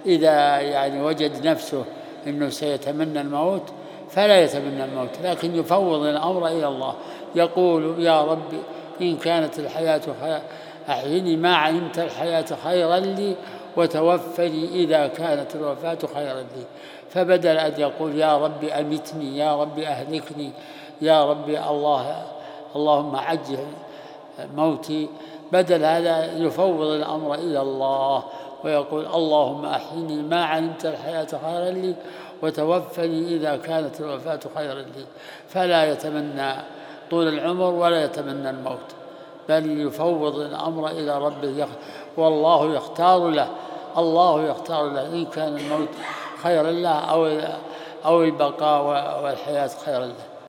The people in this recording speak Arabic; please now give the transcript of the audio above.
إذا يعني وجد نفسه أنه سيتمنى الموت فلا يتمنى الموت، لكن يفوض الأمر إلى الله، يقول يا رب إن كانت الحياة أحيني ما علمت الحياة خيرا لي وتوفني إذا كانت الوفاة خيرا لي. فبدل أن يقول يا رب أمتني، يا رب أهلكني، يا رب اللهم عجل موتي، بدل هذا يفوض الأمر إلى الله ويقول اللهم أحيني ما علمت الحياة خيرا لي وتوفني إذا كانت الوفاة خيرا لي. فلا يتمنى طول العمر ولا يتمنى الموت، بل يفوض الأمر إلى ربه، والله يختار له، الله يختار له إن كان الموت خيرا له أو البقاء والحياة خيرا له.